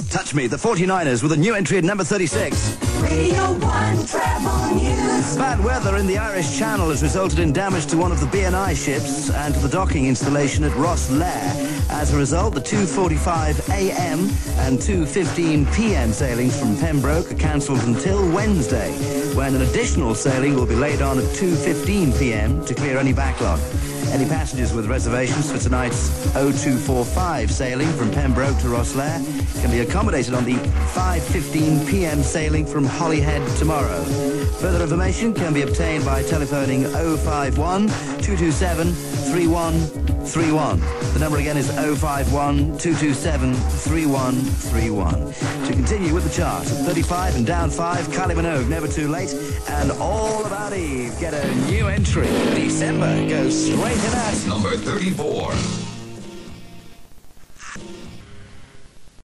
Touch Me, the 49ers, with a new entry at number 36. Radio 1 Travel News. Bad weather in the Irish Channel has resulted in damage to one of the BNI ships and to the docking installation at Rosslare. As a result, the 2:45 a.m. and 2:15 p.m. sailings from Pembroke are cancelled until Wednesday, when an additional sailing will be laid on at 2:15 p.m. to clear any backlog. Any passengers with reservations for tonight's 0245 sailing from Pembroke to Rosslare can be accommodated on the 5:15 p.m. sailing from Holyhead tomorrow. Further information can be obtained by telephoning 051 227 3131. The number again is 051 227 3131. To continue with the chart, 35 and down 5, Kylie Minogue, Never Too Late, and All About Eve get a new entry. December goes straight to that. Number 34.